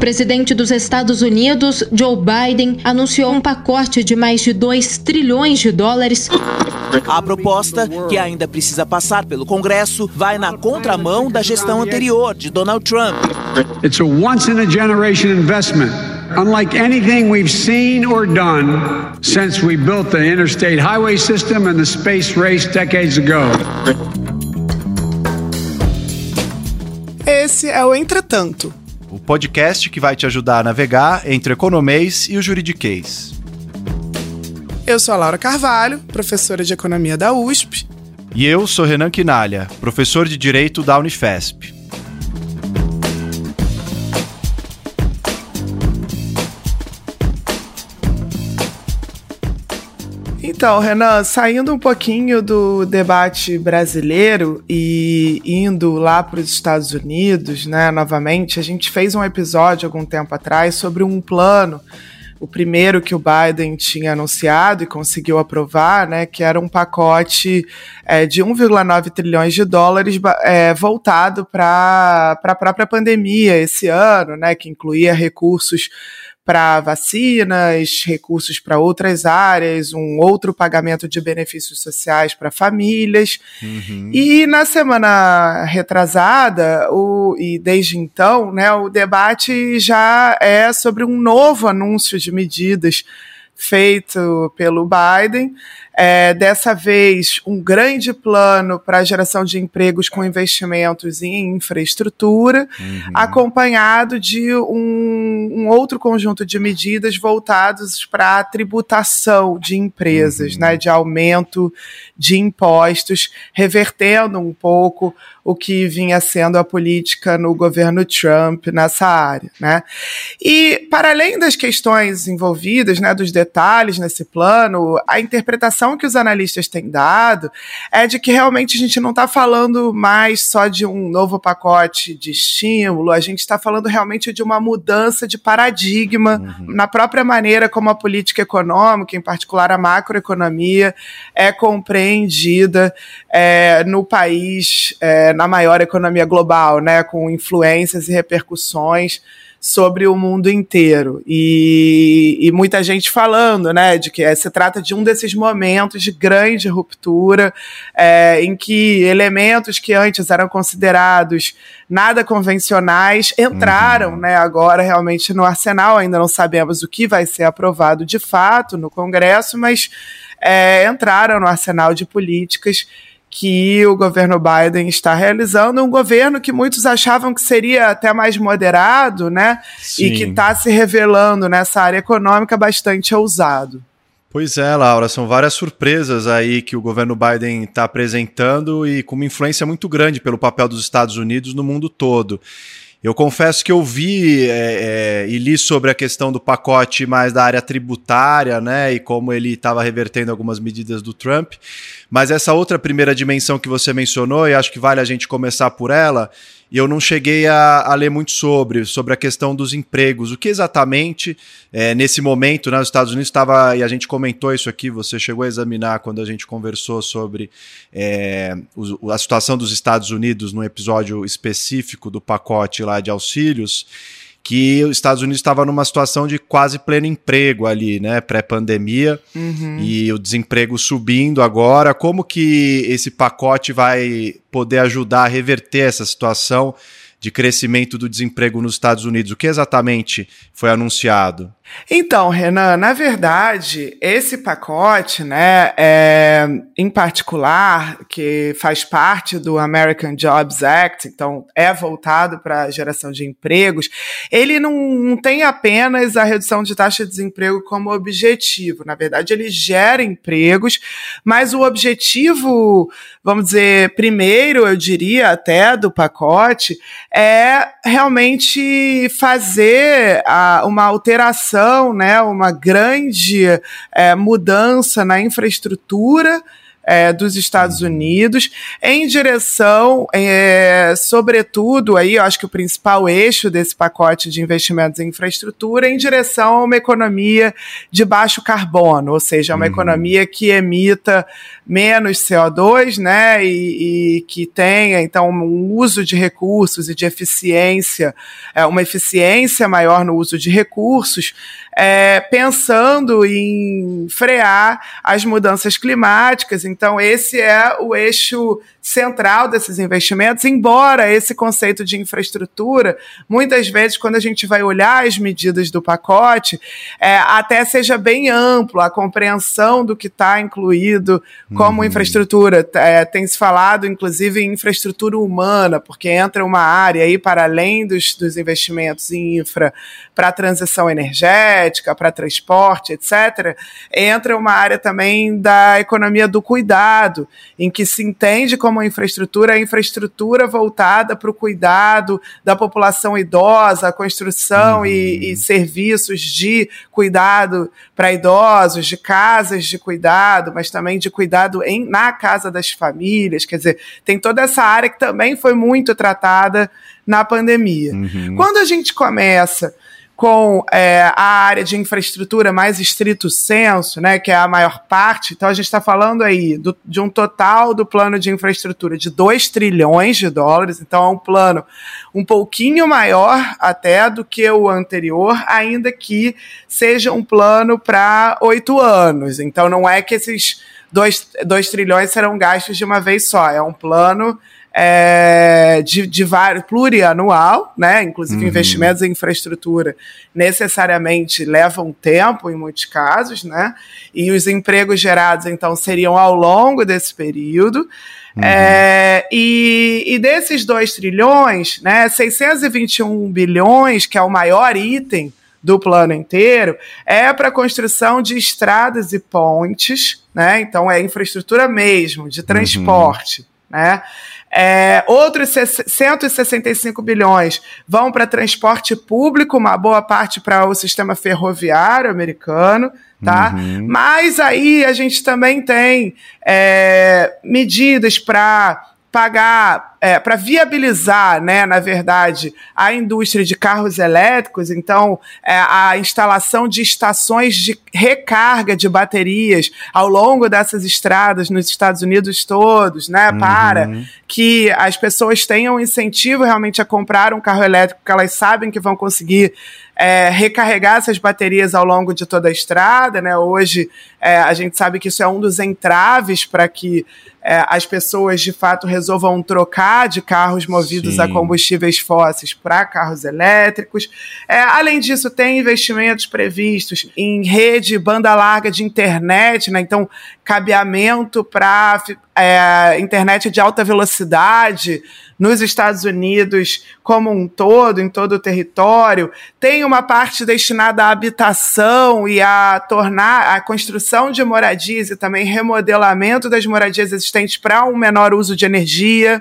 presidente dos Estados Unidos, Joe Biden, anunciou um pacote de mais de 2 trilhões de dólares. A proposta, que ainda precisa passar pelo Congresso, vai na contramão da gestão anterior de Donald Trump. It's a once-in-a-generation investment, unlike anything we've seen or done since we built the interstate highway system and the space race decades ago. Esse é o Entretanto, o podcast que vai te ajudar a navegar entre o economês e o juridiquês. Eu sou a Laura Carvalho, professora de Economia da USP. E eu sou Renan Quinalha, professor de Direito da Unifesp. Então, Renan, saindo um pouquinho do debate brasileiro e indo lá para os Estados Unidos, né, novamente, a gente fez um episódio algum tempo atrás sobre um plano, o primeiro que o Biden tinha anunciado e conseguiu aprovar, né, que era um pacote de 1,9 trilhões de dólares voltado para a própria pandemia esse ano, né, que incluía recursos para vacinas, recursos para outras áreas, um outro pagamento de benefícios sociais para famílias. Uhum. E na semana retrasada, e desde então, né, o debate já é sobre um novo anúncio de medidas feito pelo Biden. Dessa vez, um grande plano para a geração de empregos com investimentos em infraestrutura, acompanhado de um outro conjunto de medidas voltados para a tributação de empresas, né, de aumento de impostos, revertendo um pouco o que vinha sendo a política no governo Trump nessa área, né? E, para além das questões envolvidas, né, dos detalhes nesse plano, a interpretação que os analistas têm dado é de que realmente a gente não está falando mais só de um novo pacote de estímulo, a gente está falando realmente de uma mudança de paradigma na própria maneira como a política econômica, em particular a macroeconomia, é compreendida no país, na maior economia global, né, com influências e repercussões sobre o mundo inteiro. E muita gente falando, né, de que se trata de um desses momentos de grande ruptura, em que elementos que antes eram considerados nada convencionais entraram, né, agora realmente no arsenal. Ainda não sabemos o que vai ser aprovado de fato no Congresso, mas entraram no arsenal de políticas que o governo Biden está realizando, um governo que muitos achavam que seria até mais moderado, né? Sim. E que está se revelando nessa área econômica bastante ousado. Pois é, Laura, são várias surpresas aí que o governo Biden está apresentando e com uma influência muito grande pelo papel dos Estados Unidos no mundo todo. Eu confesso que eu vi e li sobre a questão do pacote mais da área tributária, né, e como ele estava revertendo algumas medidas do Trump, mas essa outra primeira dimensão que você mencionou, e acho que vale a gente começar por ela, e eu não cheguei a ler muito sobre a questão dos empregos. O que exatamente, nesse momento, né, os Estados Unidos estava, e a gente comentou isso aqui, você chegou a examinar quando a gente conversou sobre a situação dos Estados Unidos num episódio específico do pacote lá de auxílios, que os Estados Unidos estava numa situação de quase pleno emprego ali, né, pré-pandemia, e o desemprego subindo agora. Como que esse pacote vai poder ajudar a reverter essa situação de crescimento do desemprego nos Estados Unidos? O que exatamente foi anunciado? Então, Renan, na verdade, esse pacote, né, em particular, que faz parte do American Jobs Act, então é voltado para a geração de empregos, ele não tem apenas a redução de taxa de desemprego como objetivo. Na verdade, ele gera empregos, mas o objetivo, vamos dizer, primeiro, eu diria até, do pacote, é realmente fazer uma alteração, né, uma grande mudança na infraestrutura dos Estados Unidos, em direção, sobretudo, aí eu acho que o principal eixo desse pacote de investimentos em infraestrutura, em direção a uma economia de baixo carbono, ou seja, uma economia que emita menos CO2, né, e que tenha, então, um uso de recursos e de eficiência, uma eficiência maior no uso de recursos, pensando em frear as mudanças climáticas. Então, esse é o eixo central desses investimentos, embora esse conceito de infraestrutura, muitas vezes, quando a gente vai olhar as medidas do pacote, até seja bem amplo a compreensão do que está incluído como infraestrutura. Tem se falado, inclusive, em infraestrutura humana, porque entra uma área aí para além dos investimentos em infra para a transição energética, para transporte, etc., entra uma área também da economia do cuidado, em que se entende como a infraestrutura voltada para o cuidado da população idosa, a construção e serviços de cuidado para idosos, de casas de cuidado, mas também de cuidado na casa das famílias. Quer dizer, tem toda essa área que também foi muito tratada na pandemia. Quando a gente começa com a área de infraestrutura mais estrito senso, né, que é a maior parte, então a gente está falando aí de um total do plano de infraestrutura de 2 trilhões de dólares, então é um plano um pouquinho maior até do que o anterior, ainda que seja um plano para 8 anos, então não é que esses 2 trilhões serão gastos de uma vez só, é um plano de vários, plurianual, né? Inclusive investimentos em infraestrutura necessariamente levam tempo em muitos casos, né? E os empregos gerados, então, seriam ao longo desse período. E desses 2 trilhões, né, 621 bilhões, que é o maior item do plano inteiro, é para a construção de estradas e pontes, né? Então é infraestrutura mesmo, de transporte, né? Outros 165 bilhões vão para transporte público, uma boa parte para o sistema ferroviário americano, tá? Mas aí a gente também tem medidas para pagar, para viabilizar, né, na verdade, a indústria de carros elétricos, então a instalação de estações de recarga de baterias ao longo dessas estradas nos Estados Unidos todos, né, para que as pessoas tenham incentivo realmente a comprar um carro elétrico, porque elas sabem que vão conseguir recarregar essas baterias ao longo de toda a estrada, né? Hoje a gente sabe que isso é um dos entraves para que as pessoas de fato resolvam trocar de carros movidos a combustíveis fósseis para carros elétricos. Além disso, tem investimentos previstos em rede banda larga de internet, né? Então cabeamento para internet de alta velocidade nos Estados Unidos como um todo, em todo o território. Tem uma parte destinada à habitação e a tornar a construção de moradias e também remodelamento das moradias existentes para um menor uso de energia.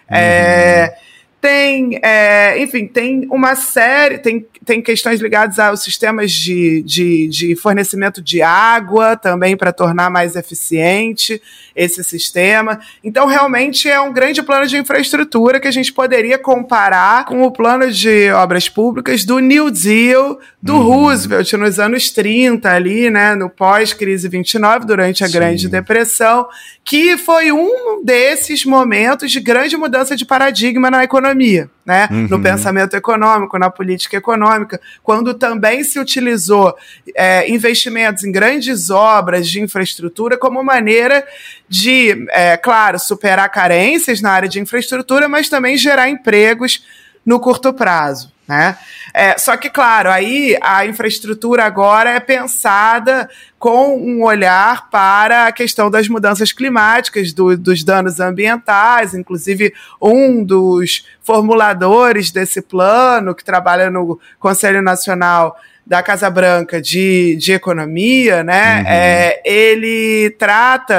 Enfim, tem uma série, tem questões ligadas aos sistemas de fornecimento de água também para tornar mais eficiente esse sistema. Então, realmente é um grande plano de infraestrutura que a gente poderia comparar com o plano de obras públicas do New Deal do Roosevelt nos anos 30 ali, né, no pós-crise 29, durante a Grande Depressão, que foi um desses momentos de grande mudança de paradigma na economia, né? No pensamento econômico, na política econômica, quando também se utilizou investimentos em grandes obras de infraestrutura como maneira de, claro, superar carências na área de infraestrutura, mas também gerar empregos no curto prazo, né? Só que, claro, aí a infraestrutura agora é pensada com um olhar para a questão das mudanças climáticas, dos danos ambientais. Inclusive, um dos formuladores desse plano, que trabalha no Conselho Nacional da Casa Branca de Economia, né? Ele trata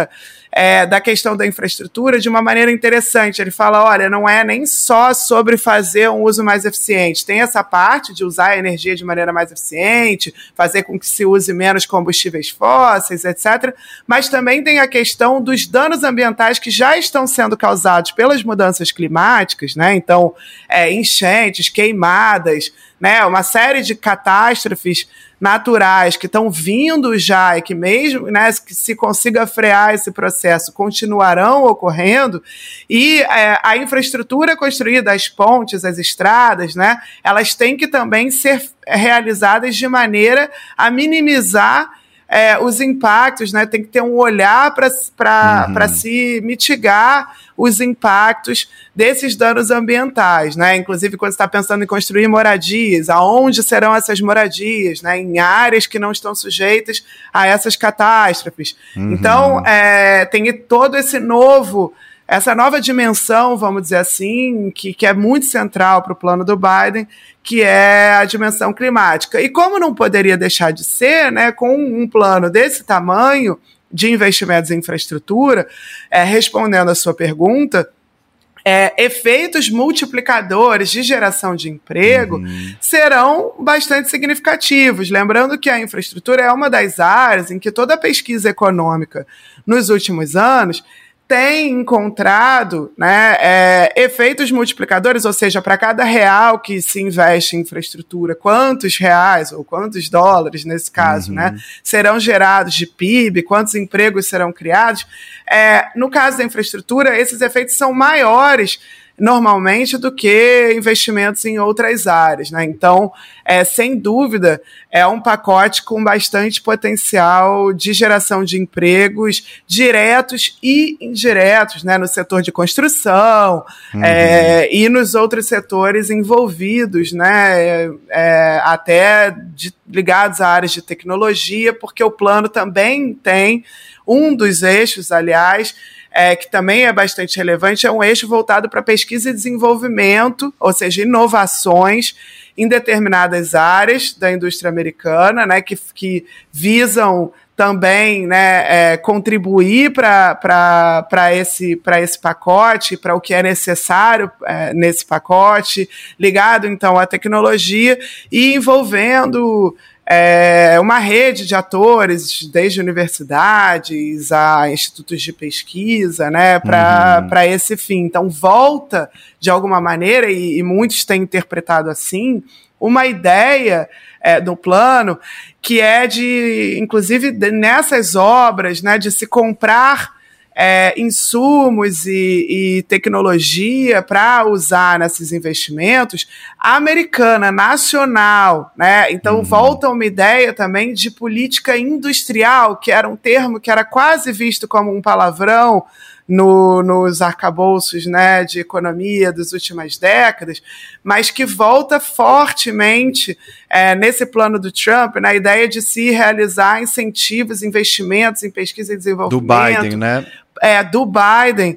da questão da infraestrutura de uma maneira interessante. Ele fala, olha, não é nem só sobre fazer um uso mais eficiente, tem essa parte de usar a energia de maneira mais eficiente, fazer com que se use menos combustíveis fósseis, etc., mas também tem a questão dos danos ambientais que já estão sendo causados pelas mudanças climáticas, né? Então, enchentes, queimadas, né? Uma série de catástrofes naturais que estão vindo já e que mesmo, né, que se consiga frear esse processo, continuarão ocorrendo, e a infraestrutura construída, as pontes, as estradas, né, elas têm que também ser realizadas de maneira a minimizar os impactos, né? Tem que ter um olhar para se mitigar os impactos desses danos ambientais, né? Inclusive, quando você está pensando em construir moradias, aonde serão essas moradias, né? Em áreas que não estão sujeitas a essas catástrofes. Então, tem todo essa nova dimensão, vamos dizer assim, que é muito central para o plano do Biden, que é a dimensão climática. E como não poderia deixar de ser, né, com um plano desse tamanho de investimentos em infraestrutura, respondendo a sua pergunta, efeitos multiplicadores de geração de emprego serão bastante significativos. Lembrando que a infraestrutura é uma das áreas em que toda a pesquisa econômica nos últimos anos tem encontrado, né, efeitos multiplicadores, ou seja, para cada real que se investe em infraestrutura, quantos reais ou quantos dólares, nesse caso, né, serão gerados de PIB, quantos empregos serão criados. No caso da infraestrutura, esses efeitos são maiores normalmente do que investimentos em outras áreas, né? Então, sem dúvida, é um pacote com bastante potencial de geração de empregos diretos e indiretos, né? No setor de construção e nos outros setores envolvidos, né? Até ligados a áreas de tecnologia, porque o plano também tem um dos eixos, aliás, que também é bastante relevante, é um eixo voltado para pesquisa e desenvolvimento, ou seja, inovações em determinadas áreas da indústria americana, né, que visam também, né, contribuir para esse pacote, para o que é necessário nesse pacote, ligado então à tecnologia e envolvendo uma rede de atores, desde universidades a institutos de pesquisa, né, para esse fim. Então, volta, de alguma maneira, e muitos têm interpretado assim, uma ideia do plano que é inclusive, nessas obras, né, de se comprar insumos e tecnologia para usar nesses investimentos, americana, nacional, né? Então volta uma ideia também de política industrial, que era um termo que era quase visto como um palavrão nos arcabouços, né, de economia das últimas décadas, mas que volta fortemente nesse plano do Trump, na ideia de se realizar incentivos, investimentos em pesquisa e desenvolvimento. Do Biden, né? Do Biden,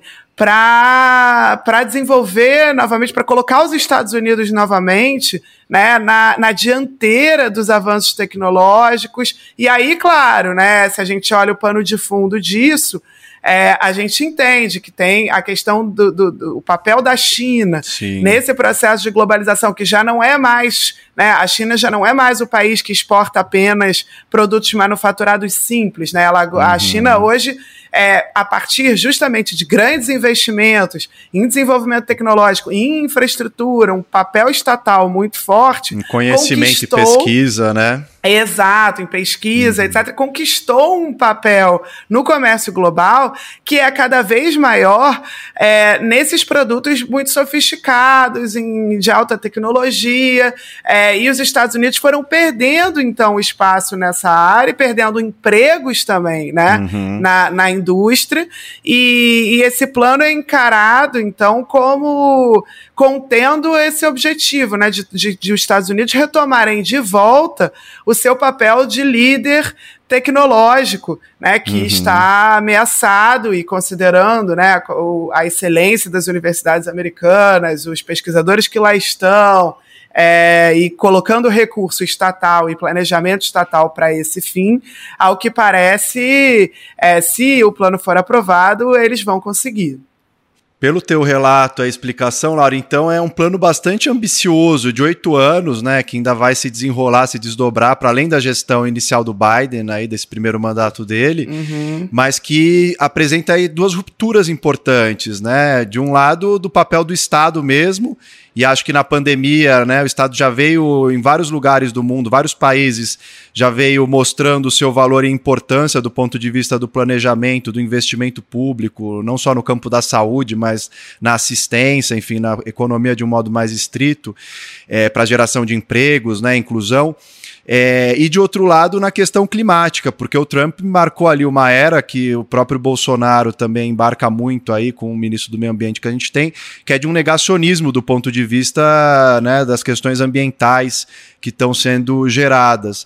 para desenvolver novamente, para colocar os Estados Unidos novamente, né, na dianteira dos avanços tecnológicos. E aí, claro, né, se a gente olha o pano de fundo disso, a gente entende que tem a questão do papel da China nesse processo de globalização, que já não é mais, né, a China já não é mais o país que exporta apenas produtos manufaturados simples, né? A China hoje, a partir justamente de grandes investimentos em desenvolvimento tecnológico, em infraestrutura, um papel estatal muito forte, em conhecimento e pesquisa, né? Exato, em pesquisa, etc., conquistou um papel no comércio global que é cada vez maior nesses produtos muito sofisticados, de alta tecnologia, e os Estados Unidos foram perdendo, então, espaço nessa área e perdendo empregos também, né, na indústria, e esse plano é encarado, então, como contendo esse objetivo, né, de os Estados Unidos retomarem de volta o seu papel de líder tecnológico, né, que está ameaçado, e considerando, né, a excelência das universidades americanas, os pesquisadores que lá estão, e colocando recurso estatal e planejamento estatal para esse fim, ao que parece, se o plano for aprovado, eles vão conseguir. Pelo teu relato, a explicação, Laura, então é um plano bastante ambicioso, de 8 anos, né, que ainda vai se desenrolar, se desdobrar, para além da gestão inicial do Biden, aí, desse primeiro mandato dele, mas que apresenta aí 2 rupturas importantes, né, de um lado, do papel do Estado mesmo, e acho que na pandemia, né, o Estado já veio em vários lugares do mundo, vários países, já veio mostrando o seu valor e importância do ponto de vista do planejamento, do investimento público, não só no campo da saúde, mas na assistência, enfim, na economia de um modo mais estrito, para geração de empregos, né, inclusão. E de outro lado, na questão climática, porque o Trump marcou ali uma era que o próprio Bolsonaro também embarca muito aí com o ministro do Meio Ambiente que a gente tem, que é de um negacionismo do ponto de vista, né, das questões ambientais que estão sendo geradas.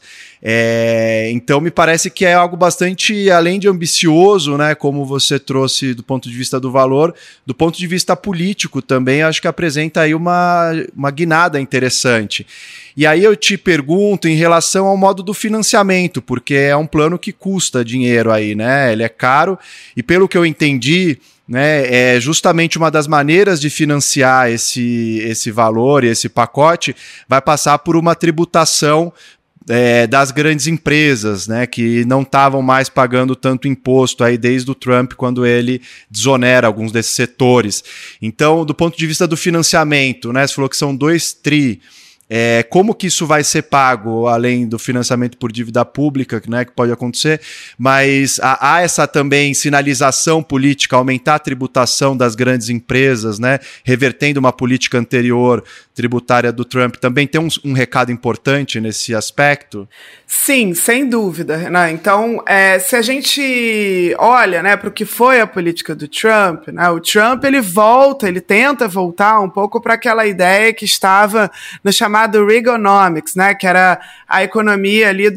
Então me parece que é algo bastante, além de ambicioso, né, como você trouxe do ponto de vista do valor, do ponto de vista político também, acho que apresenta aí uma guinada interessante. E aí eu te pergunto em relação ao modo do financiamento, porque é um plano que custa dinheiro aí, né? Ele é caro e pelo que eu entendi, né, é justamente uma das maneiras de financiar esse valor e esse pacote vai passar por uma tributação das grandes empresas, né, que não estavam mais pagando tanto imposto aí desde o Trump, quando ele desonera alguns desses setores. Então, do ponto de vista do financiamento, né, você falou que são 2 tri. Como que isso vai ser pago, além do financiamento por dívida pública, né, que pode acontecer, mas há essa também sinalização política, aumentar a tributação das grandes empresas, né, revertendo uma política anterior tributária do Trump, também tem um recado importante nesse aspecto? Sim, sem dúvida, Renan. Então, se a gente olha, né, para o que foi a política do Trump, né, o Trump ele tenta voltar um pouco para aquela ideia que estava no chamado Reaganomics, né, que era a economia ali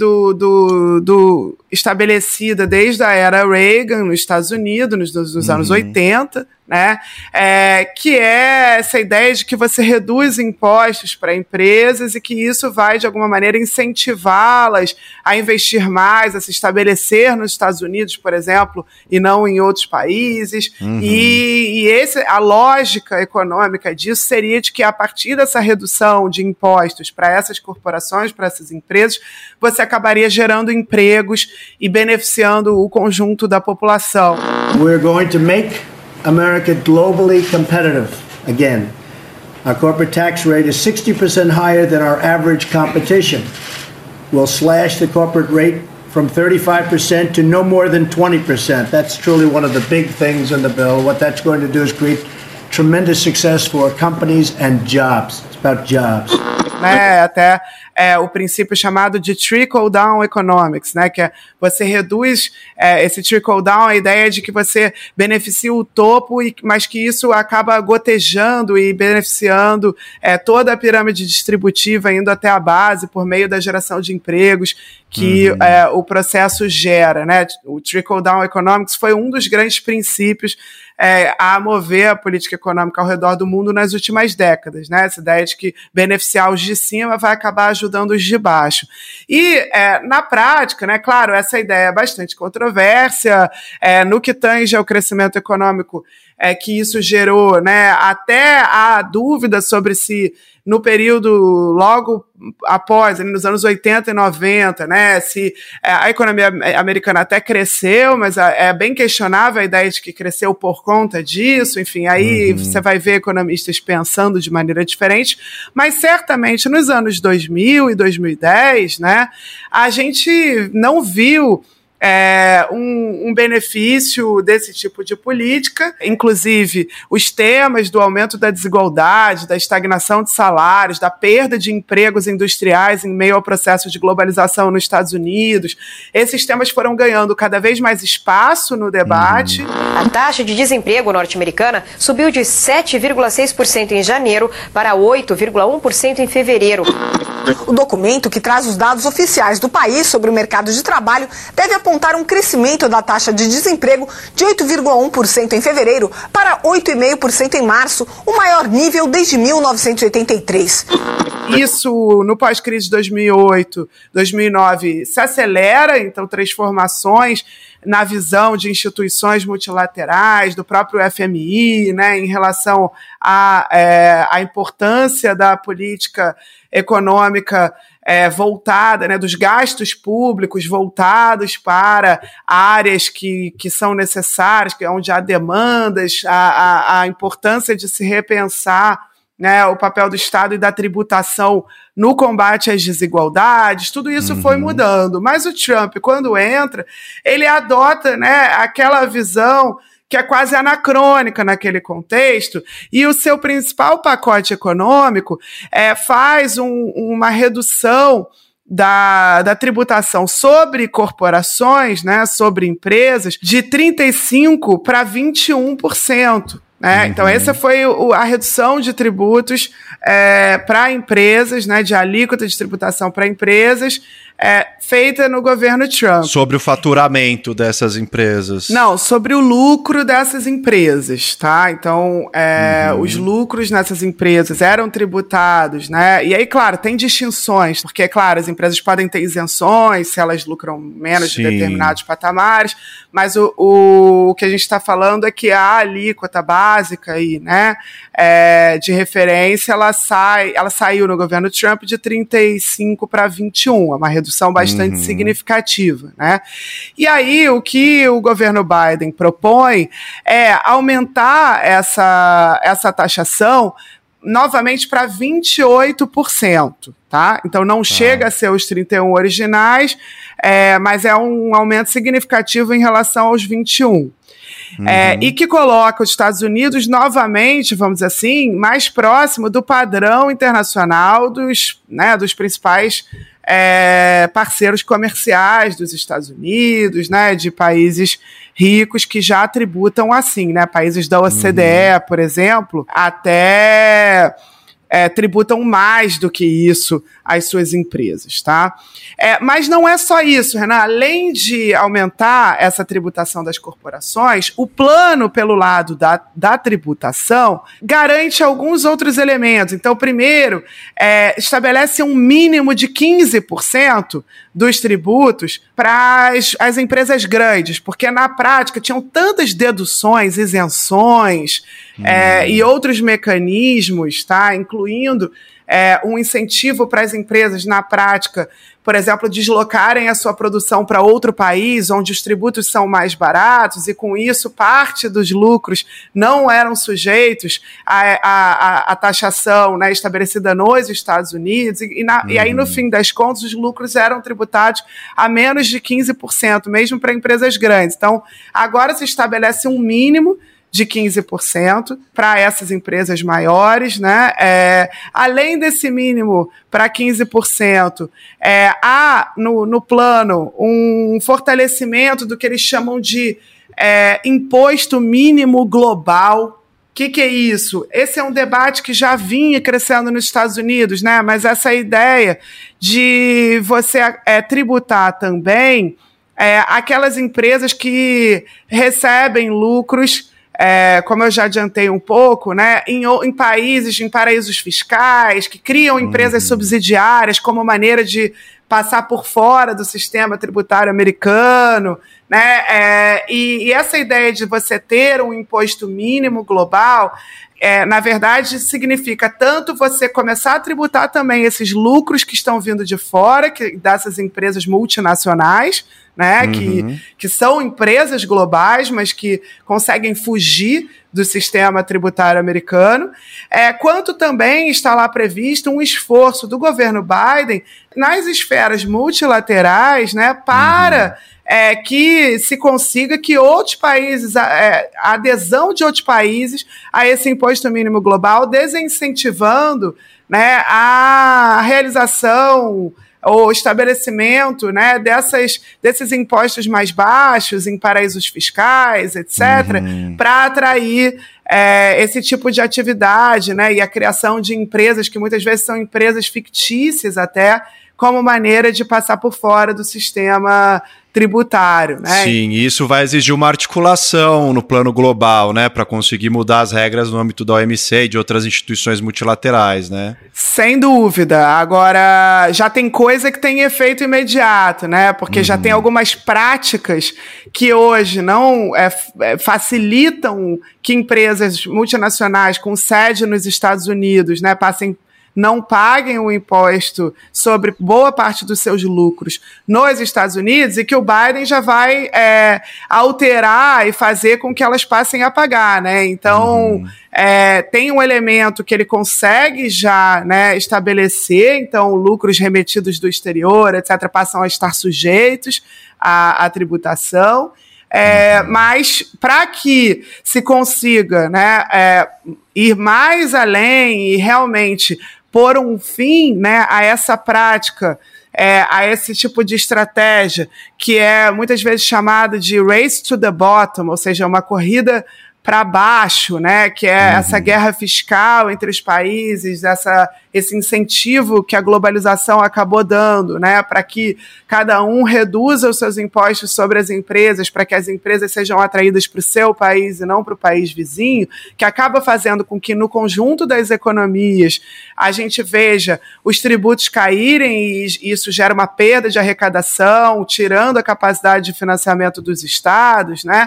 do estabelecida desde a era Reagan nos Estados Unidos, nos anos 80, né? Que é essa ideia de que você reduz impostos para empresas e que isso vai, de alguma maneira, incentivá-las a investir mais, a se estabelecer nos Estados Unidos, por exemplo, e não em outros países. E a lógica econômica disso seria de que, a partir dessa redução de impostos para essas corporações, para essas empresas, você acabaria gerando empregos e beneficiando o conjunto da população. We're going to make America globally competitive again. Our corporate tax rate is 60% higher than our average competition. We'll slash the corporate rate from 35% to no more than 20%. That's truly one of the big things in the bill. What that's going to do is create tremendous success for companies and jobs. It's about jobs. Até o princípio chamado de trickle-down economics, né, que você reduz esse trickle-down, a ideia de que você beneficia o topo, mas que isso acaba gotejando e beneficiando toda a pirâmide distributiva, indo até a base por meio da geração de empregos que o processo gera, né? O trickle-down economics foi um dos grandes princípios a mover a política econômica ao redor do mundo nas últimas décadas, né? Essa ideia de que beneficiar os de cima vai acabar ajudando os de baixo. E, na prática, né, claro, essa ideia é bastante controversa, no que tange ao crescimento econômico que isso gerou, né? Até há dúvida sobre se no período logo após, ali nos anos 80 e 90, né, se a economia americana até cresceu, mas é bem questionável a ideia de que cresceu por conta disso, enfim, aí você vai ver economistas pensando de maneira diferente, mas certamente nos anos 2000 e 2010, né, a gente não viu um benefício desse tipo de política, inclusive os temas do aumento da desigualdade, da estagnação de salários, da perda de empregos industriais em meio ao processo de globalização nos Estados Unidos. Esses temas foram ganhando cada vez mais espaço no debate. A taxa de desemprego norte-americana subiu de 7,6% em janeiro para 8,1% em fevereiro. O documento, que traz os dados oficiais do país sobre o mercado de trabalho, deve apontar um crescimento da taxa de desemprego de 8,1% em fevereiro para 8,5% em março, o maior nível desde 1983. Isso, no pós-crise de 2008, 2009, se acelera, então transformações na visão de instituições multilaterais, do próprio FMI, né, em relação à importância da política econômica voltada, né, dos gastos públicos voltados para áreas que são necessárias, onde há demandas, a importância de se repensar, né, o papel do Estado e da tributação no combate às desigualdades, tudo isso foi mudando. Mas o Trump, quando entra, ele adota, né, aquela visão que é quase anacrônica naquele contexto, e o seu principal pacote econômico faz uma redução da tributação sobre corporações, né, sobre empresas, de 35% para 21%. Então, essa foi a redução de tributos para empresas, né, de alíquota de tributação para empresas, feita no governo Trump. Sobre o faturamento dessas empresas. Não, sobre o lucro dessas empresas, tá? Então, os lucros nessas empresas eram tributados, né? E aí, claro, tem distinções, porque, claro, as empresas podem ter isenções se elas lucram menos de determinados patamares, mas o que a gente está falando é que a alíquota básica aí, né, de referência, ela saiu no governo Trump de 35% para 21%, é uma redução bastante significativa, né? E aí, o que o governo Biden propõe é aumentar essa taxação novamente para 28%, tá? Então não chega a ser os 31 originais, mas é um aumento significativo em relação aos 21%. E que coloca os Estados Unidos novamente, vamos dizer assim, mais próximo do padrão internacional dos principais parceiros comerciais dos Estados Unidos, né, de países ricos que já tributam assim, né, países da OCDE, por exemplo, até tributam mais do que isso às suas empresas, tá? Mas não é só isso, Renan. Além de aumentar essa tributação das corporações, o plano pelo lado da tributação garante alguns outros elementos. Então, primeiro, estabelece um mínimo de 15% dos tributos para as empresas grandes, porque na prática tinham tantas deduções, isenções e outros mecanismos, tá? Incluindo um incentivo para as empresas, na prática, por exemplo, deslocarem a sua produção para outro país, onde os tributos são mais baratos, e com isso parte dos lucros não eram sujeitos à taxação, né, estabelecida nos Estados Unidos, e aí, no fim das contas, os lucros eram tributados a menos de 15%, mesmo para empresas grandes. Então, agora se estabelece um mínimo de 15% para essas empresas maiores, né? Além desse mínimo para 15%, há no plano um fortalecimento do que eles chamam de imposto mínimo global. O que é isso? Esse é um debate que já vinha crescendo nos Estados Unidos, né? Mas essa ideia de você tributar também aquelas empresas que recebem lucros, como eu já adiantei um pouco, né, em paraísos fiscais, que criam empresas subsidiárias como maneira de passar por fora do sistema tributário americano, né, e essa ideia de você ter um imposto mínimo global, na verdade, significa tanto você começar a tributar também esses lucros que estão vindo de fora, dessas empresas multinacionais, né, que são empresas globais, mas que conseguem fugir do sistema tributário americano, quanto também está lá previsto um esforço do governo Biden nas esferas multilaterais, né, para que se consiga que outros países, a adesão de outros países a esse imposto mínimo global, desincentivando, né, a realização ou estabelecimento, né, desses impostos mais baixos em paraísos fiscais, etc., para atrair esse tipo de atividade, né, e a criação de empresas que muitas vezes são empresas fictícias até, como maneira de passar por fora do sistema tributário, né? Sim, e isso vai exigir uma articulação no plano global, né, para conseguir mudar as regras no âmbito da OMC e de outras instituições multilaterais, né? Sem dúvida. Agora, já tem coisa que tem efeito imediato, né? Porque já tem algumas práticas que hoje não facilitam que empresas multinacionais com sede nos Estados Unidos, né, não paguem o imposto sobre boa parte dos seus lucros nos Estados Unidos, e que o Biden já vai alterar e fazer com que elas passem a pagar, né? Então, tem um elemento que ele consegue já, né, estabelecer, então lucros remetidos do exterior, etc., passam a estar sujeitos à tributação. Mas para que se consiga, né, ir mais além e realmente pôr um fim, né, a essa prática, a esse tipo de estratégia que é muitas vezes chamada de race to the bottom, ou seja, uma corrida para baixo, né, que é essa guerra fiscal entre os países, esse incentivo que a globalização acabou dando, né, para que cada um reduza os seus impostos sobre as empresas, para que as empresas sejam atraídas para o seu país e não para o país vizinho, que acaba fazendo com que no conjunto das economias a gente veja os tributos caírem, e isso gera uma perda de arrecadação, tirando a capacidade de financiamento dos estados, né?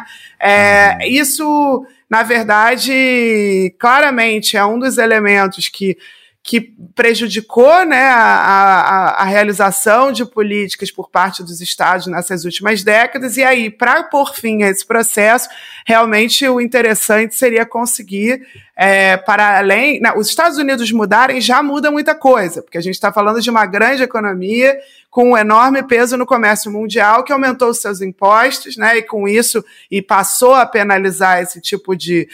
Isso, na verdade, claramente é um dos elementos que prejudicou, né, a realização de políticas por parte dos estados nessas últimas décadas. E aí, para pôr fim a esse processo, realmente o interessante seria conseguir, para além... os Estados Unidos mudarem já muda muita coisa, porque a gente está falando de uma grande economia com um enorme peso no comércio mundial, que aumentou os seus impostos, né, e com isso, e passou a penalizar esse tipo de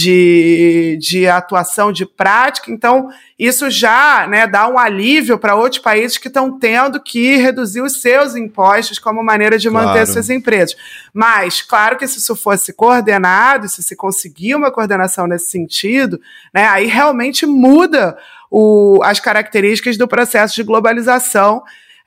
atuação, de prática. Então, isso já, né, dá um alívio para outros países que estão tendo que reduzir os seus impostos como maneira de manter suas empresas. Mas, claro que se isso fosse coordenado, se conseguir uma coordenação nesse sentido, né, aí realmente muda as características do processo de globalização,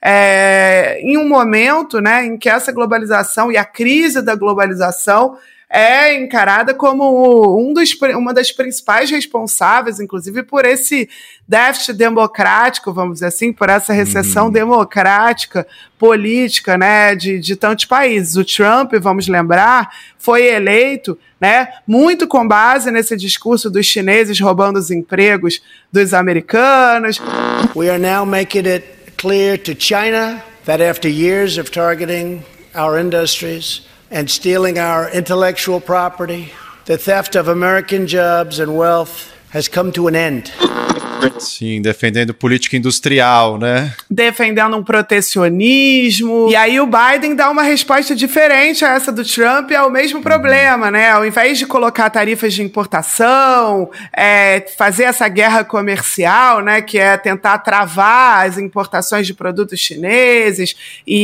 em um momento, né, em que essa globalização e a crise da globalização é encarada como uma das principais responsáveis, inclusive, por esse déficit democrático, vamos dizer assim, por essa recessão democrática, política, né, de tantos países. O Trump, vamos lembrar, foi eleito, né, muito com base nesse discurso dos chineses roubando os empregos dos americanos. We are now making it clear to China that after years of targeting our industries and stealing our intellectual property, the theft of American jobs and wealth has come to an end. Sim, defendendo política industrial, né? Defendendo um protecionismo. E aí o Biden dá uma resposta diferente a essa do Trump ao mesmo problema, né? Ao invés de colocar tarifas de importação, fazer essa guerra comercial, né? Que é tentar travar as importações de produtos chineses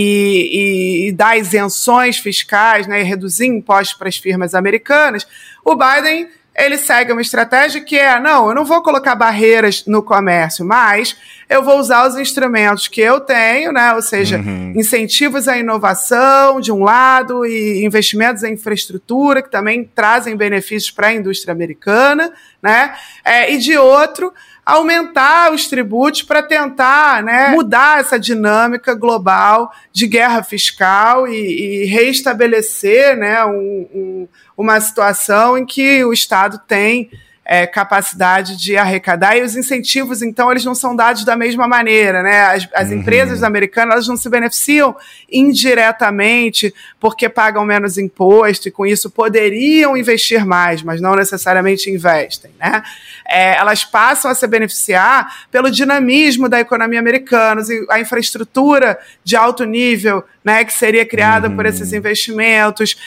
e dar isenções fiscais, né? E reduzir impostos para as firmas americanas, o Biden... ele segue uma estratégia que eu não vou colocar barreiras no comércio, mas eu vou usar os instrumentos que eu tenho, né? Ou seja, incentivos à inovação, de um lado, e investimentos em infraestrutura, que também trazem benefícios para a indústria americana, né? E de outro, aumentar os tributos para tentar, né, mudar essa dinâmica global de guerra fiscal e reestabelecer, né, uma situação em que o Estado tem capacidade de arrecadar, e os incentivos, então, eles não são dados da mesma maneira, né? As empresas americanas, elas não se beneficiam indiretamente porque pagam menos imposto e, com isso, poderiam investir mais, mas não necessariamente investem, né? Elas passam a se beneficiar pelo dinamismo da economia americana, e a infraestrutura de alto nível, né, que seria criada por esses investimentos,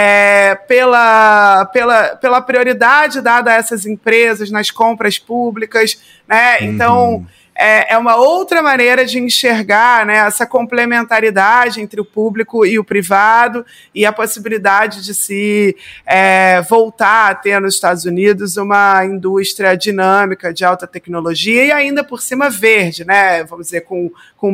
pela prioridade dada a essas empresas nas compras públicas, né? Então, é uma outra maneira de enxergar, né, essa complementaridade entre o público e o privado e a possibilidade de se voltar a ter nos Estados Unidos uma indústria dinâmica de alta tecnologia e ainda por cima verde, né, vamos dizer, com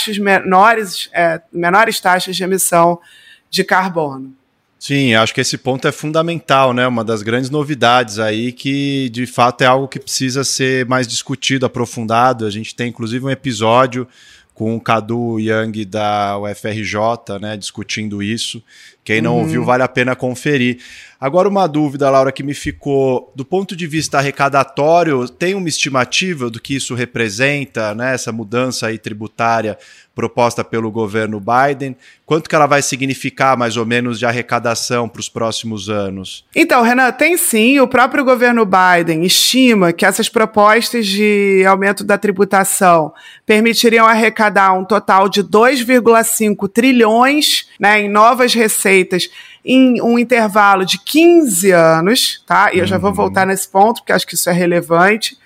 menores taxas de emissão de carbono. Sim, acho que esse ponto é fundamental, né? Uma das grandes novidades aí que, de fato, é algo que precisa ser mais discutido, aprofundado. A gente tem, inclusive, um episódio com o Cadu Young da UFRJ, né, discutindo isso. Quem não ouviu, vale a pena conferir. Agora, uma dúvida, Laura, que me ficou. Do ponto de vista arrecadatório, tem uma estimativa do que isso representa, né, essa mudança aí tributária proposta pelo governo Biden? Quanto que ela vai significar, mais ou menos, de arrecadação para os próximos anos? Então, Renan, tem sim. O próprio governo Biden estima que essas propostas de aumento da tributação permitiriam arrecadar um total de 2,5 trilhões, né, em novas receitas em um intervalo de 15 anos, tá? E eu já vou voltar nesse ponto, porque acho que isso é relevante.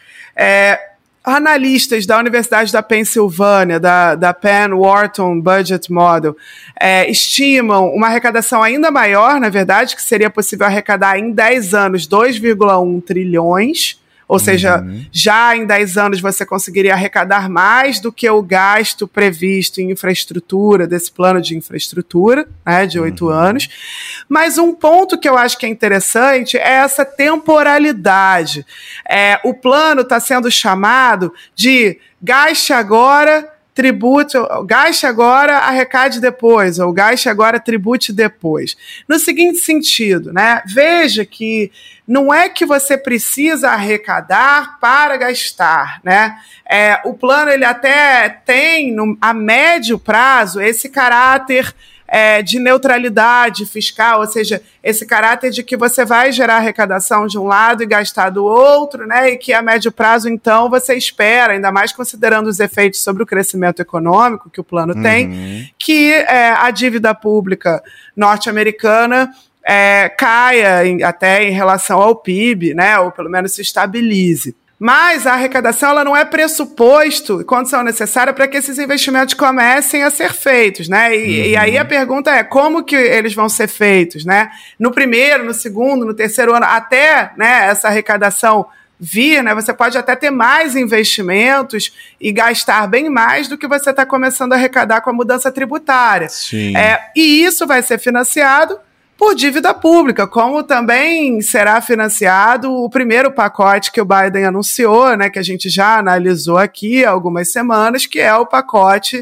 Analistas da Universidade da Pensilvânia, da Penn Wharton Budget Model, estimam uma arrecadação ainda maior, na verdade, que seria possível arrecadar em 10 anos 2,1 trilhões, ou seja, já em 10 anos você conseguiria arrecadar mais do que o gasto previsto em infraestrutura, desse plano de infraestrutura, né, de 8 anos. Mas um ponto que eu acho que é interessante é essa temporalidade. O plano está sendo chamado de gaste agora, tribute, gaste agora, arrecade depois, ou gaste agora, tribute depois. No seguinte sentido, né? Veja que não é que você precisa arrecadar para gastar, né? O plano ele até tem, a médio prazo, esse caráter de neutralidade fiscal, ou seja, esse caráter de que você vai gerar arrecadação de um lado e gastar do outro, né, e que a médio prazo, então, você espera, ainda mais considerando os efeitos sobre o crescimento econômico que o plano tem, que a dívida pública norte-americana caia até em relação ao PIB, né, ou pelo menos se estabilize. Mas a arrecadação ela não é pressuposto e condição necessária para que esses investimentos comecem a ser feitos, né? E aí a pergunta é como que eles vão ser feitos, né? No primeiro, no segundo, no terceiro ano, até, né, essa arrecadação vir, né? Você pode até ter mais investimentos e gastar bem mais do que você está começando a arrecadar com a mudança tributária. Sim. E isso vai ser financiado por dívida pública, como também será financiado o primeiro pacote que o Biden anunciou, né, que a gente já analisou aqui há algumas semanas, que é o pacote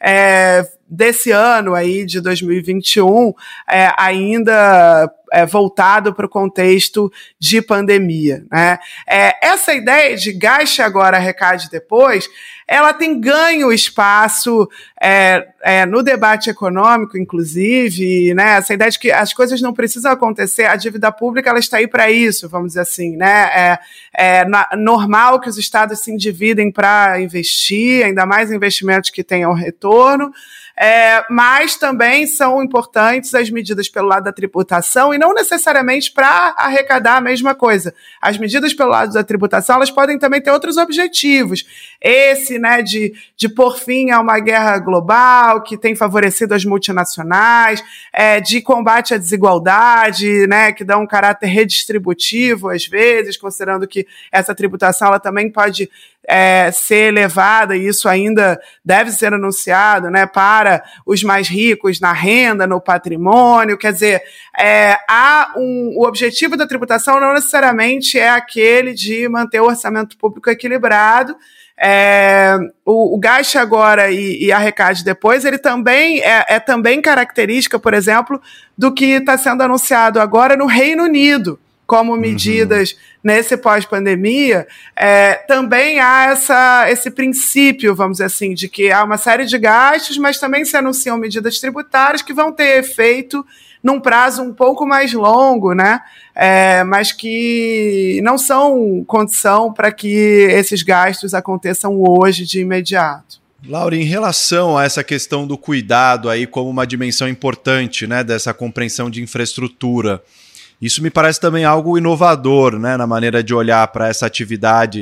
desse ano aí, de 2021, ainda voltado para o contexto de pandemia, né? Essa ideia de gaste agora, arrecade depois, ela tem ganho espaço no debate econômico, inclusive, né? Essa ideia de que as coisas não precisam acontecer, a dívida pública ela está aí para isso, vamos dizer assim, né? É normal que os estados se endividem para investir, ainda mais investimentos que tenham retorno, mas também são importantes as medidas pelo lado da tributação e não necessariamente para arrecadar a mesma coisa. As medidas pelo lado da tributação, elas podem também ter outros objetivos. Esse, né, de pôr fim a uma guerra global que tem favorecido as multinacionais, de combate à desigualdade, né, que dá um caráter redistributivo às vezes, considerando que essa tributação ela também pode ser elevada, e isso ainda deve ser anunciado, né, para os mais ricos na renda, no patrimônio. Quer dizer, o objetivo da tributação não necessariamente é aquele de manter o orçamento público equilibrado. O gaste agora e arrecade depois, ele também é também característica, por exemplo, do que está sendo anunciado agora no Reino Unido, como medidas nesse pós-pandemia. Também há esse princípio, vamos dizer assim, de que há uma série de gastos, mas também se anunciam medidas tributárias que vão ter efeito num prazo um pouco mais longo, né? Mas que não são condição para que esses gastos aconteçam hoje de imediato. Laura, em relação a essa questão do cuidado aí como uma dimensão importante, né, dessa compreensão de infraestrutura, isso me parece também algo inovador, né, na maneira de olhar para essa atividade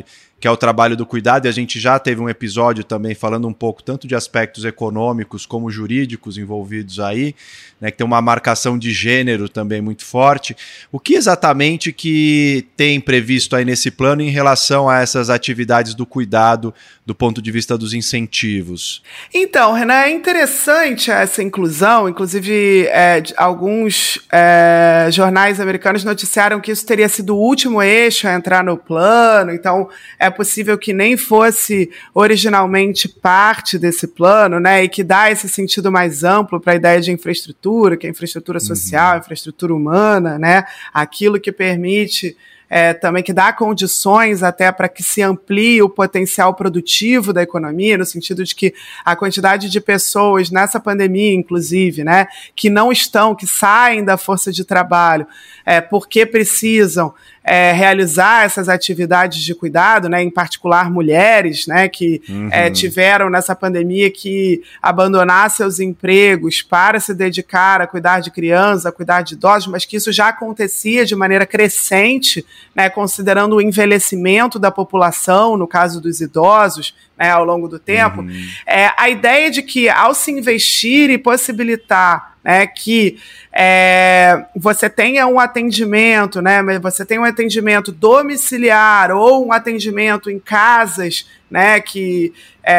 que é o trabalho do cuidado, e a gente já teve um episódio também falando um pouco tanto de aspectos econômicos como jurídicos envolvidos aí, né, que tem uma marcação de gênero também muito forte. O que exatamente que tem previsto aí nesse plano em relação a essas atividades do cuidado do ponto de vista dos incentivos? Então, Renan, é interessante essa inclusão, inclusive alguns jornais americanos noticiaram que isso teria sido o último eixo a entrar no plano, então é possível que nem fosse originalmente parte desse plano, né, e que dá esse sentido mais amplo para a ideia de infraestrutura, que é infraestrutura social, infraestrutura humana, né, aquilo que permite também que dá condições até para que se amplie o potencial produtivo da economia, no sentido de que a quantidade de pessoas nessa pandemia, inclusive, né, que saem da força de trabalho porque precisam realizar essas atividades de cuidado, né, em particular mulheres, né, que tiveram nessa pandemia que abandonar seus empregos para se dedicar a cuidar de crianças, a cuidar de idosos, mas que isso já acontecia de maneira crescente, né, considerando o envelhecimento da população, no caso dos idosos, né, ao longo do tempo. A ideia de que, ao se investir e possibilitar, né, que você tenha um atendimento, né, você tem um atendimento domiciliar ou um atendimento em casas, né, de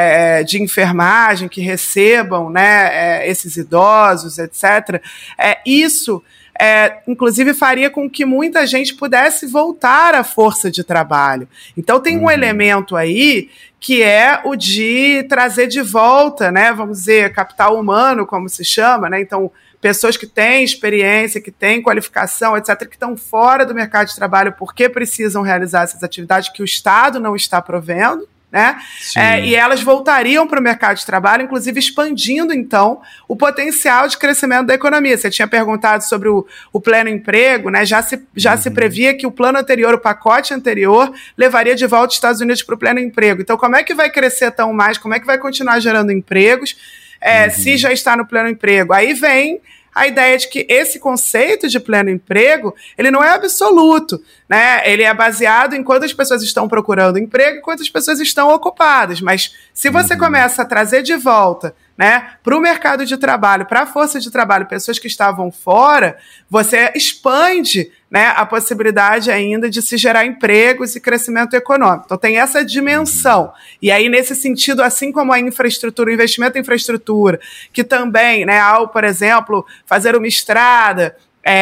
enfermagem, que recebam, né, esses idosos, etc. Isso inclusive faria com que muita gente pudesse voltar à força de trabalho. Então tem um elemento aí que é o de trazer de volta, né, vamos dizer, capital humano, como se chama, né, então pessoas que têm experiência, que têm qualificação, etc., que estão fora do mercado de trabalho porque precisam realizar essas atividades que o Estado não está provendo, né? E elas voltariam para o mercado de trabalho, inclusive expandindo, então, o potencial de crescimento da economia. Você tinha perguntado sobre o pleno emprego, né? Já se previa que o plano anterior, o pacote anterior, levaria de volta os Estados Unidos para o pleno emprego. Então, como é que vai crescer tão mais? Como é que vai continuar gerando empregos se já está no pleno emprego? Aí vem a ideia de que esse conceito de pleno emprego, ele não é absoluto, né? Ele é baseado em quantas pessoas estão procurando emprego e quantas pessoas estão ocupadas. Mas se você começa a trazer de volta, né, para o mercado de trabalho, para a força de trabalho, pessoas que estavam fora, você expande, né, a possibilidade ainda de se gerar empregos e crescimento econômico. Então tem essa dimensão. E aí, nesse sentido, assim como a infraestrutura, o investimento em infraestrutura, que também, né, ao, por exemplo, fazer uma estrada,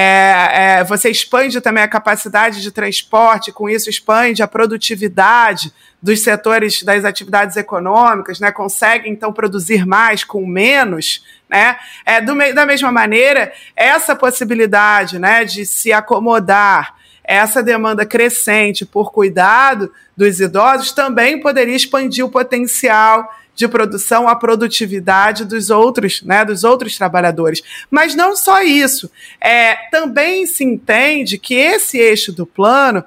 você expande também a capacidade de transporte, com isso expande a produtividade dos setores das atividades econômicas, né, consegue então produzir mais com menos, né, da mesma maneira, essa possibilidade, né, de se acomodar essa demanda crescente por cuidado dos idosos também poderia expandir o potencial de produção, a produtividade dos outros, né, dos outros trabalhadores. Mas não só isso. Também se entende que esse eixo do plano,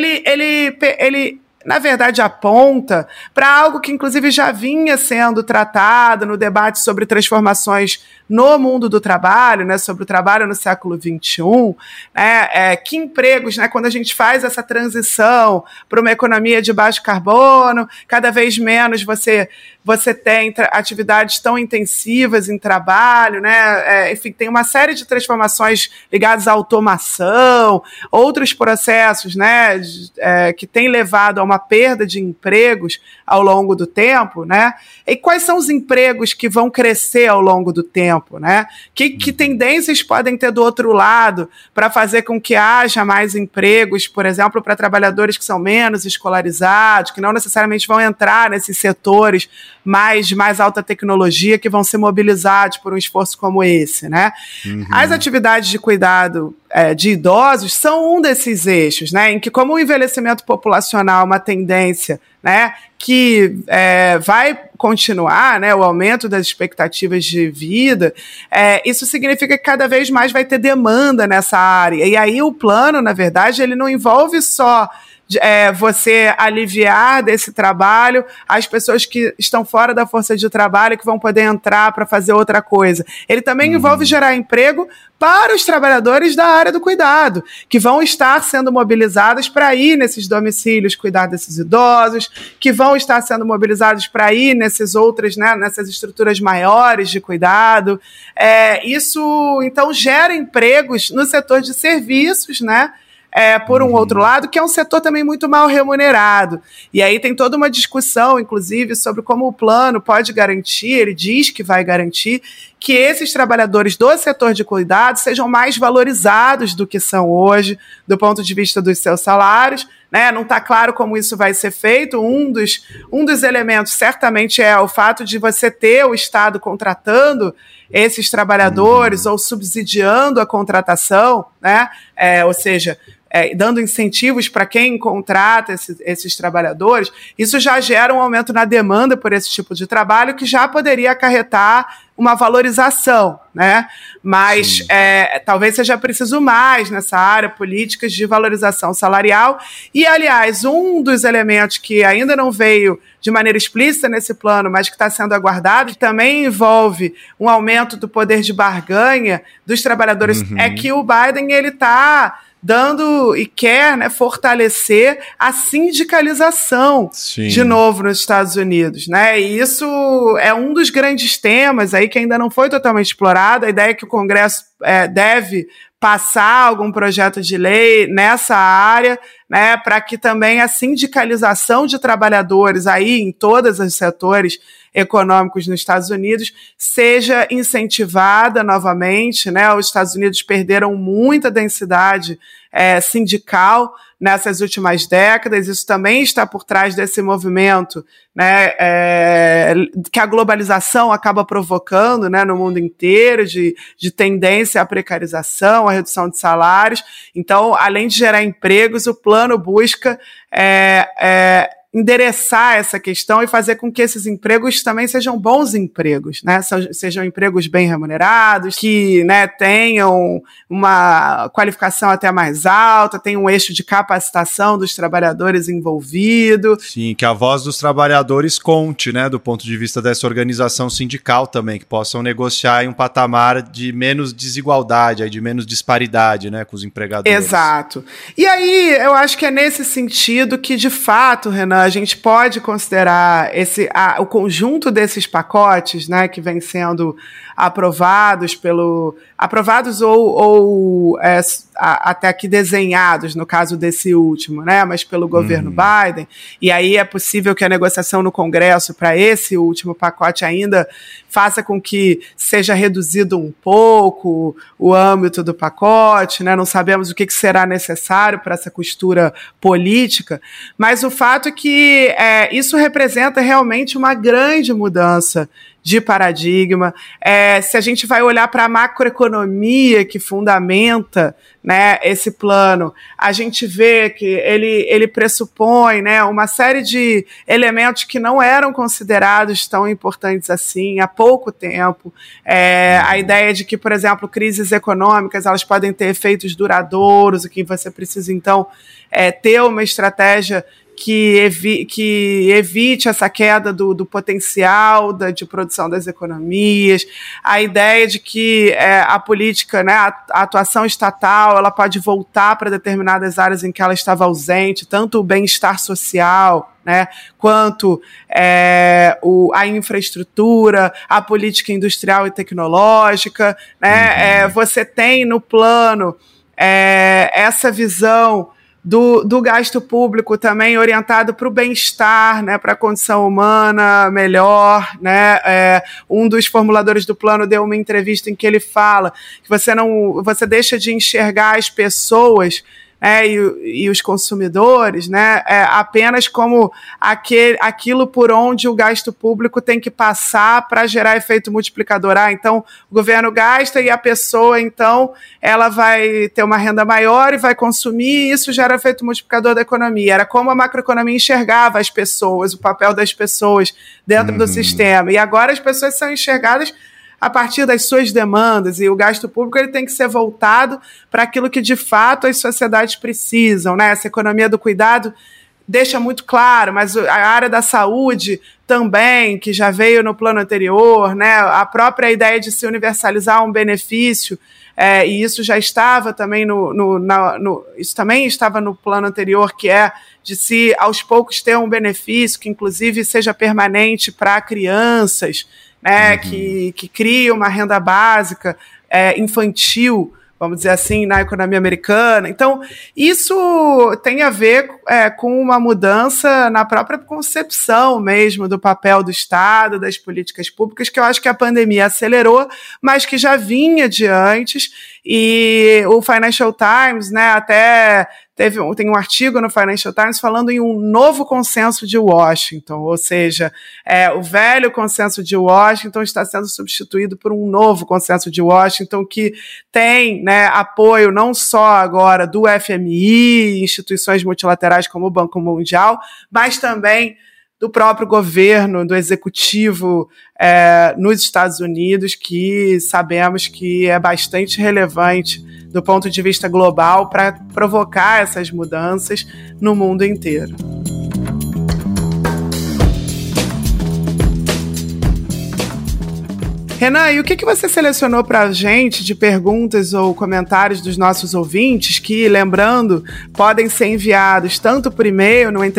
ele na verdade, aponta para algo que, inclusive, já vinha sendo tratado no debate sobre transformações no mundo do trabalho, né, sobre o trabalho no século XXI, né, que empregos, né, quando a gente faz essa transição para uma economia de baixo carbono, cada vez menos você tem atividades tão intensivas em trabalho, né, enfim, tem uma série de transformações ligadas à automação, outros processos, né, que têm levado a uma perda de empregos ao longo do tempo, né, e quais são os empregos que vão crescer ao longo do tempo, né, que tendências podem ter do outro lado para fazer com que haja mais empregos, por exemplo, para trabalhadores que são menos escolarizados, que não necessariamente vão entrar nesses setores de mais alta tecnologia que vão ser mobilizados por um esforço como esse, né? As atividades de cuidado de idosos são um desses eixos, né? Em que, como o envelhecimento populacional é uma tendência, né, que vai continuar, né, o aumento das expectativas de vida, isso significa que cada vez mais vai ter demanda nessa área. E aí o plano, na verdade, ele não envolve só você aliviar desse trabalho as pessoas que estão fora da força de trabalho, que vão poder entrar para fazer outra coisa. Ele também envolve gerar emprego para os trabalhadores da área do cuidado, que vão estar sendo mobilizados para ir nesses domicílios cuidar desses idosos, que vão estar sendo mobilizados para ir nessas outras, né, nessas estruturas maiores de cuidado. Isso, então, gera empregos no setor de serviços, né? Por um outro lado, que é um setor também muito mal remunerado. E aí tem toda uma discussão, inclusive, sobre como o plano pode garantir, ele diz que vai garantir, que esses trabalhadores do setor de cuidado sejam mais valorizados do que são hoje, do ponto de vista dos seus salários, né? Não está claro como isso vai ser feito. Um dos elementos, certamente, é o fato de você ter o Estado contratando esses trabalhadores ou subsidiando a contratação, né? Ou seja, dando incentivos para quem contrata esses trabalhadores. Isso já gera um aumento na demanda por esse tipo de trabalho, que já poderia acarretar uma valorização, né? Mas talvez seja preciso mais nessa área, políticas de valorização salarial. E, aliás, um dos elementos que ainda não veio de maneira explícita nesse plano, mas que está sendo aguardado, que também envolve um aumento do poder de barganha dos trabalhadores, é que o Biden ele está dando e quer, né, fortalecer a sindicalização de novo nos Estados Unidos, né? E isso é um dos grandes temas aí que ainda não foi totalmente explorado. A ideia é que o Congresso deve passar algum projeto de lei nessa área, né, para que também a sindicalização de trabalhadores aí em todos os setores econômicos nos Estados Unidos seja incentivada novamente, né? Os Estados Unidos perderam muita densidade sindical nessas últimas décadas. Isso também está por trás desse movimento, né, que a globalização acaba provocando, né, no mundo inteiro, de tendência à precarização, à redução de salários. Então, além de gerar empregos, o plano busca endereçar essa questão e fazer com que esses empregos também sejam bons empregos, né? Sejam empregos bem remunerados, que, né, tenham uma qualificação até mais alta, tenham um eixo de capacitação dos trabalhadores envolvido. Sim, que a voz dos trabalhadores conte, né, do ponto de vista dessa organização sindical também, que possam negociar em um patamar de menos desigualdade, de menos disparidade, né, com os empregadores. Exato. E aí, eu acho que é nesse sentido que, de fato, Renan, a gente pode considerar o conjunto desses pacotes, né, que vem sendo aprovados ou até aqui desenhados, no caso desse último, né, mas pelo governo Biden. E aí é possível que a negociação no Congresso para esse último pacote ainda faça com que seja reduzido um pouco o âmbito do pacote, né? Não sabemos o que será necessário para essa costura política, mas o fato é que isso representa realmente uma grande mudança de paradigma. Se a gente vai olhar para a macroeconomia que fundamenta, né, esse plano, a gente vê que ele pressupõe, né, uma série de elementos que não eram considerados tão importantes assim há pouco tempo. A ideia de que, por exemplo, crises econômicas elas podem ter efeitos duradouros, e que você precisa, então, ter uma estratégia que evite essa queda do potencial de produção das economias, a ideia de que a política, né, a atuação estatal, ela pode voltar para determinadas áreas em que ela estava ausente, tanto o bem-estar social, né, quanto a infraestrutura, a política industrial e tecnológica, né, você tem no plano essa visão do gasto público também orientado para o bem-estar, né, para a condição humana melhor, né? Um dos formuladores do plano deu uma entrevista em que ele fala que você deixa de enxergar as pessoas, e os consumidores, né, apenas como aquilo por onde o gasto público tem que passar para gerar efeito multiplicador. Então, o governo gasta e a pessoa, então, ela vai ter uma renda maior e vai consumir, e isso gera efeito multiplicador da economia. Era como a macroeconomia enxergava as pessoas, o papel das pessoas dentro do sistema. E agora as pessoas são enxergadas a partir das suas demandas, e o gasto público ele tem que ser voltado para aquilo que de fato as sociedades precisam, né? Essa economia do cuidado deixa muito claro, mas a área da saúde também, que já veio no plano anterior, né? A própria ideia de se universalizar um benefício, e isso já estava também isso também estava no plano anterior, que é de se aos poucos ter um benefício que inclusive seja permanente para crianças, né? Que cria uma renda básica infantil, vamos dizer assim, na economia americana. Então, isso tem a ver com uma mudança na própria concepção mesmo do papel do Estado, das políticas públicas, que eu acho que a pandemia acelerou, mas que já vinha de antes. E o Financial Times, né, até tem um artigo no Financial Times falando em um novo consenso de Washington, ou seja, o velho consenso de Washington está sendo substituído por um novo consenso de Washington que tem, né, apoio não só agora do FMI, instituições multilaterais como o Banco Mundial, mas também do próprio governo, do executivo nos Estados Unidos, que sabemos que é bastante relevante do ponto de vista global para provocar essas mudanças no mundo inteiro. Renan, e o que você selecionou para a gente de perguntas ou comentários dos nossos ouvintes que, lembrando, podem ser enviados tanto por e-mail no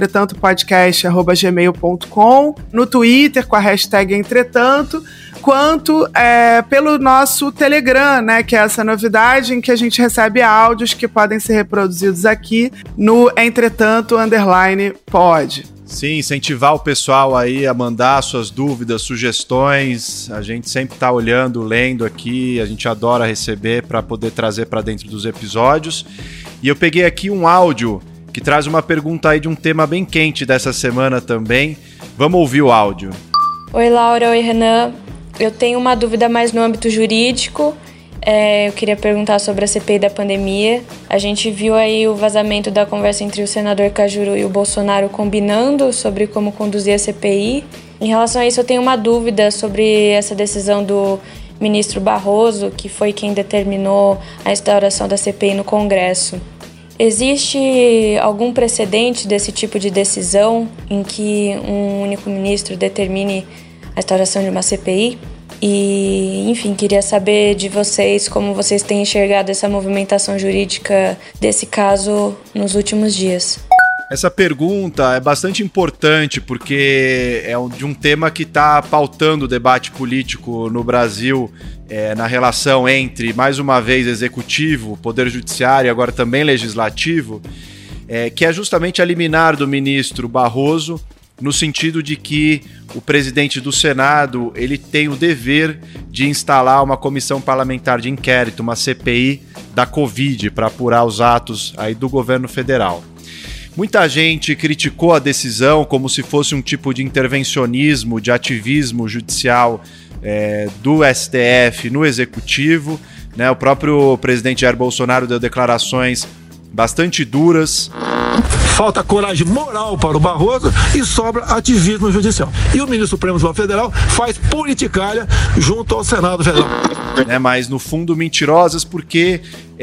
entretantopodcast@gmail.com, no Twitter com a hashtag Entretanto, quanto pelo nosso Telegram, né, que é essa novidade em que a gente recebe áudios que podem ser reproduzidos aqui no Entretanto_pod. Sim, incentivar o pessoal aí a mandar suas dúvidas, sugestões. A gente sempre está olhando, lendo aqui, a gente adora receber para poder trazer para dentro dos episódios. E eu peguei aqui um áudio que traz uma pergunta aí de um tema bem quente dessa semana também. Vamos ouvir o áudio. Oi, Laura. Oi, Renan. Eu tenho uma dúvida mais no âmbito jurídico. Eu queria perguntar sobre a CPI da pandemia. A gente viu aí o vazamento da conversa entre o senador Cajuru e o Bolsonaro combinando sobre como conduzir a CPI. Em relação a isso, eu tenho uma dúvida sobre essa decisão do ministro Barroso, que foi quem determinou a instauração da CPI no Congresso. Existe algum precedente desse tipo de decisão em que um único ministro determine a instauração de uma CPI? E, enfim, queria saber de vocês como vocês têm enxergado essa movimentação jurídica desse caso nos últimos dias. Essa pergunta é bastante importante porque é de um tema que está pautando o debate político no Brasil, na relação entre, mais uma vez, executivo, poder judiciário e agora também legislativo, que é justamente a liminar do ministro Barroso, no sentido de que o presidente do Senado ele tem o dever de instalar uma comissão parlamentar de inquérito, uma CPI da Covid, para apurar os atos aí do governo federal. Muita gente criticou a decisão como se fosse um tipo de intervencionismo, de ativismo judicial do STF no executivo, né? O próprio presidente Jair Bolsonaro deu declarações bastante duras. Falta coragem moral para o Barroso e sobra ativismo judicial. E o ministro Supremo Tribunal Federal faz politicalha junto ao Senado Federal. Mas no fundo mentirosas, porque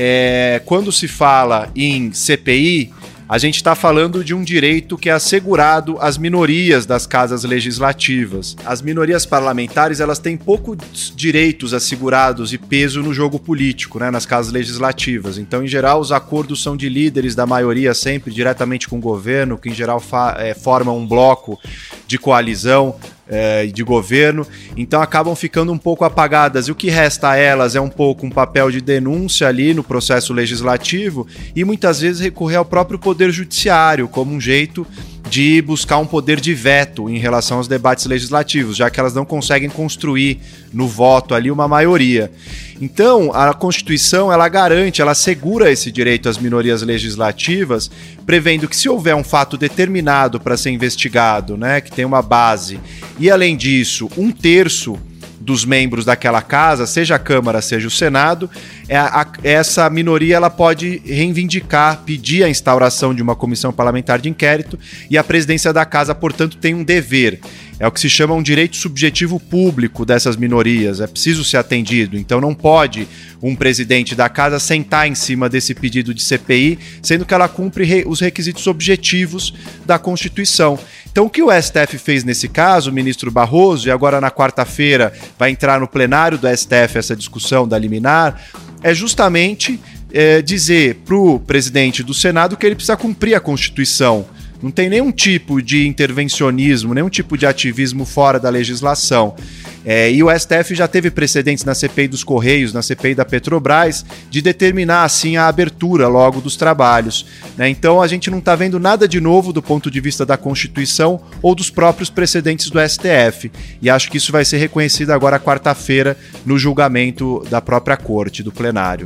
quando se fala em CPI, a gente está falando de um direito que é assegurado às minorias das casas legislativas. As minorias parlamentares, elas têm poucos direitos assegurados e peso no jogo político, né, nas casas legislativas. Então, em geral, os acordos são de líderes da maioria, sempre diretamente com o governo, que em geral formam um bloco de coalizão de governo, então acabam ficando um pouco apagadas, e o que resta a elas é um pouco um papel de denúncia ali no processo legislativo e muitas vezes recorrer ao próprio poder judiciário como um jeito de buscar um poder de veto em relação aos debates legislativos, já que elas não conseguem construir no voto ali uma maioria. Então, a Constituição, ela garante, ela assegura esse direito às minorias legislativas, prevendo que se houver um fato determinado para ser investigado, né, que tem uma base, e além disso, 1/3 dos membros daquela casa, seja a Câmara, seja o Senado, essa minoria ela pode reivindicar, pedir a instauração de uma comissão parlamentar de inquérito, e a presidência da casa, portanto, tem um dever. É o que se chama um direito subjetivo público dessas minorias, é preciso ser atendido. Então não pode um presidente da casa sentar em cima desse pedido de CPI, sendo que ela cumpre os requisitos objetivos da Constituição. Então o que o STF fez nesse caso, o ministro Barroso, e agora na quarta-feira vai entrar no plenário do STF essa discussão da liminar, é justamente dizer para o presidente do Senado que ele precisa cumprir a Constituição. Não tem nenhum tipo de intervencionismo, nenhum tipo de ativismo fora da legislação. E o STF já teve precedentes na CPI dos Correios, na CPI da Petrobras, de determinar, assim, a abertura logo dos trabalhos, né? Então a gente não está vendo nada de novo do ponto de vista da Constituição ou dos próprios precedentes do STF. E acho que isso vai ser reconhecido agora quarta-feira no julgamento da própria Corte, do plenário.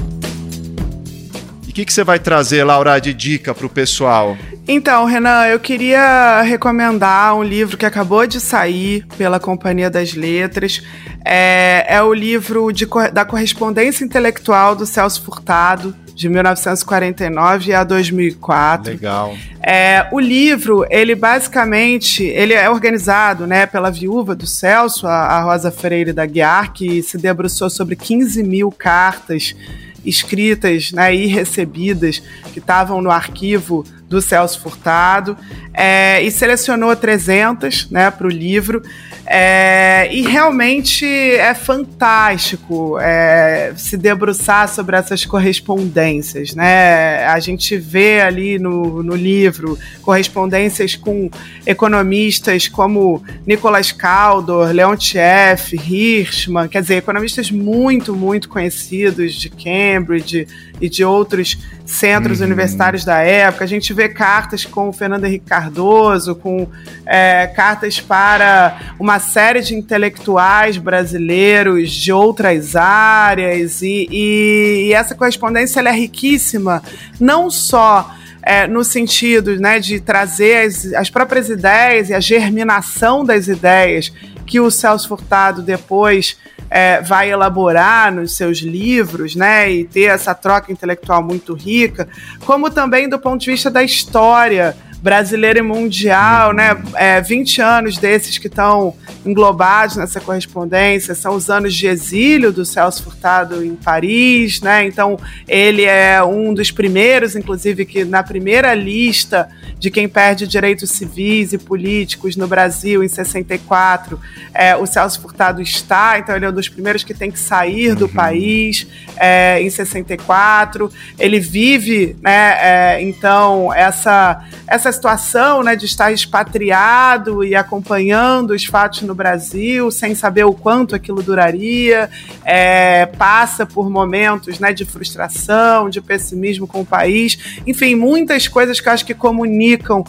O que você vai trazer, Laura, de dica para o pessoal? Então, Renan, eu queria recomendar um livro que acabou de sair pela Companhia das Letras. É o livro da correspondência intelectual do Celso Furtado, de 1949 a 2004. Legal. O livro, ele é organizado, né, pela viúva do Celso, a Rosa Freire da Guiar, que se debruçou sobre 15 mil cartas escritas, né, e recebidas que estavam no arquivo do Celso Furtado, e selecionou 300, né, para o livro, e realmente é fantástico se debruçar sobre essas correspondências, né? A gente vê ali no livro correspondências com economistas como Nicolas Caldor, Leontieff, Hirschman, quer dizer, economistas muito, muito conhecidos de Cambridge e de outros centros universitários da época. A gente vê cartas com o Fernando Henrique Cardoso, com cartas para uma série de intelectuais brasileiros de outras áreas, e essa correspondência ela é riquíssima, não só no sentido, né, de trazer as próprias ideias e a germinação das ideias que o Celso Furtado depois vai elaborar nos seus livros, né, e ter essa troca intelectual muito rica, como também do ponto de vista da história brasileira e mundial, né? 20 anos desses que estão englobados nessa correspondência são os anos de exílio do Celso Furtado em Paris, né? Então ele é um dos primeiros, inclusive, que na primeira lista de quem perde direitos civis e políticos no Brasil em 64, o Celso Furtado está, então ele é um dos primeiros que tem que sair do país em 64. Ele vive, né, então essa situação, né, de estar expatriado e acompanhando os fatos no Brasil sem saber o quanto aquilo duraria, passa por momentos, né, de frustração, de pessimismo com o país, enfim, muitas coisas que eu acho que comunicam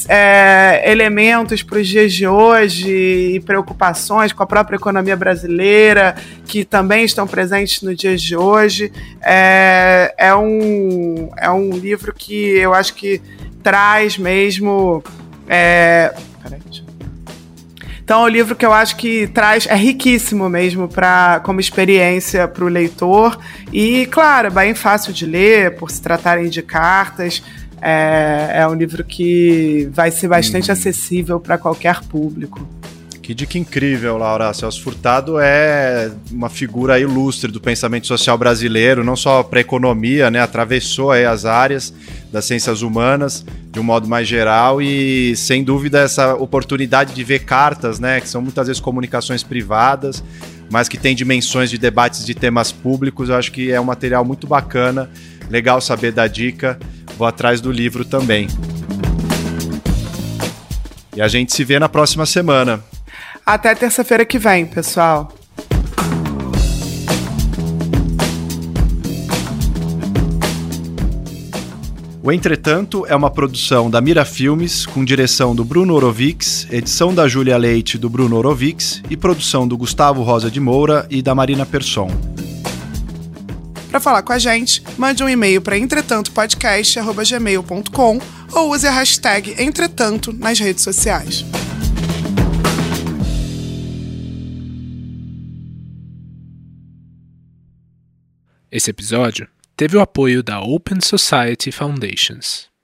elementos para os dias de hoje e preocupações com a própria economia brasileira que também estão presentes nos dias de hoje. É um livro que eu acho que traz mesmo... Então, é um livro que eu acho que é riquíssimo mesmo como experiência para o leitor e, claro, é bem fácil de ler, por se tratarem de cartas. É um livro que vai ser bastante acessível para qualquer público. Que dica incrível, Laura. Celso Furtado é uma figura ilustre do pensamento social brasileiro, não só para a economia, né? Atravessou aí as áreas das ciências humanas de um modo mais geral e, sem dúvida, essa oportunidade de ver cartas, né? Que são muitas vezes comunicações privadas, mas que tem dimensões de debates de temas públicos. Eu acho que é um material muito bacana, legal saber da dica. Vou atrás do livro também. E a gente se vê na próxima semana. Até terça-feira que vem, pessoal. O Entretanto é uma produção da Mira Filmes, com direção do Bruno Orovics, edição da Júlia Leite e do Bruno Orovics e produção do Gustavo Rosa de Moura e da Marina Persson. Para falar com a gente, mande um e-mail para entretantopodcast@gmail.com ou use a hashtag Entretanto nas redes sociais. Esse episódio teve o apoio da Open Society Foundations.